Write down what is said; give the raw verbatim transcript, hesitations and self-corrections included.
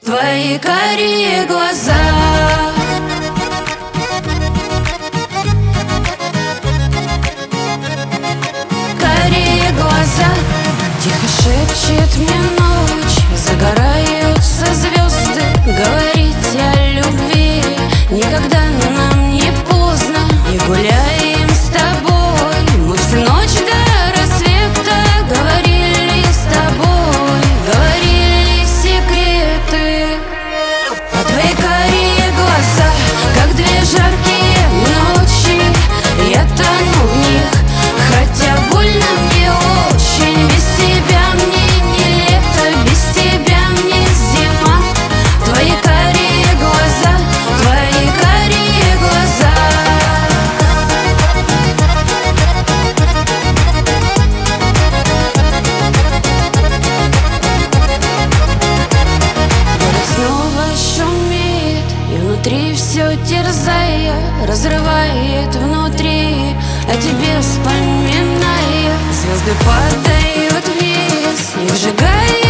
Твои карие глаза, карие глаза. Тихо шепчет мне ночь, загораются звезды. Говорить о любви никогда нам не поздно. И гуляем с тобой мы всю ночь до рассвета. Говорили с тобой, говорили секреты. А твои карие глаза, как две жаркие ночи, я тону в них, хотя больно мне очень. Без тебя мне не лето, без тебя мне зима. Твои карие глаза, твои карие глаза. Город снова шумит, и внутри все терзая, разрывает внутри, о тебе вспоминая. Звезды падают вниз, не сжигая.